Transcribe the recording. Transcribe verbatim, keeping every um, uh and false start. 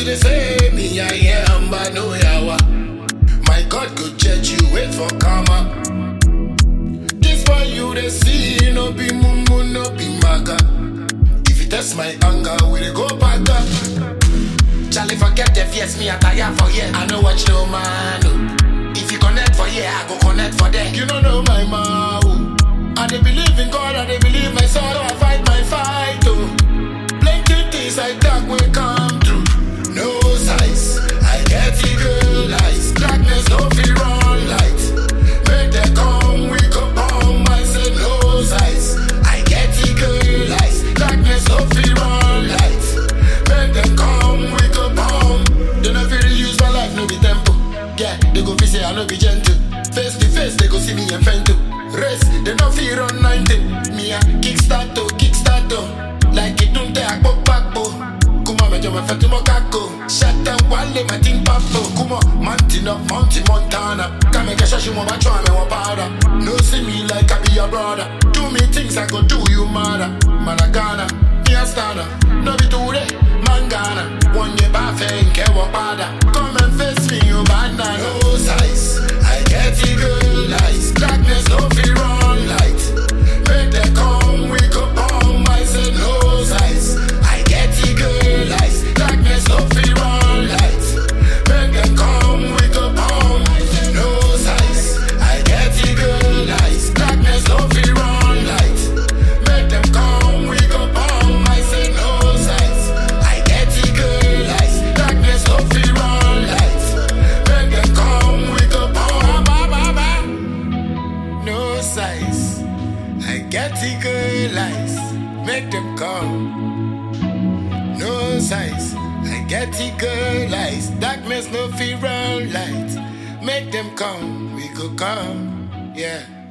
you they say me I am, but no yawa. My God go judge you, wait for karma. This one you they see, no be mumu, no be maga. If you test my anger, we dey go back up. Charlie forget the fears, me I tire for yeah. I know what no man. No. If you connect for yeah, I go connect for that. You don't know my mouth. I dey believe in God, I dey believe my soul. I fight my fight, oh. Plenty things I dark will come through. No size, I get it girl eyes. Darkness no fear on light. Make them come, we go bomb. I say no size, I get it girl eyes. Darkness no fear on light. Make them come, we go bomb. They no fear use my life, no be tempo. Yeah, they go feel say I no be gentle. Face to face, they go see me and friend too. Race, they no fear on ninety. Me a kickstart to kickstart to. Like it don't take a back bo. Kuma me jama fetu mo kako. Shut down wale my ting papo. Kuma mountain up, mountain Montana. Kame kesha shi mo bacho ame mo powder. No see me like I be your brother. Do me things I go do you mother. Managana, me a stunner. No be today, mangana. One year bafe nke wapada. Come and face me you banana. No size, I get it girl eyes. Darkness no fear on light. Make them come, we go bomb. I say no size, I get it girl eyes. Darkness no fear on light. Make them come, we go bomb. No size, I get it girl eyes. Darkness no fear on light. Make them come, we go bomb. I say no size, I get it girl eyes. Darkness no fear on light. Make them come, we go bomb. No size, I get it girl eyes. Make them come. No size, I get it girl eyes. Darkness no fear on light. Make them come, we go come, yeah.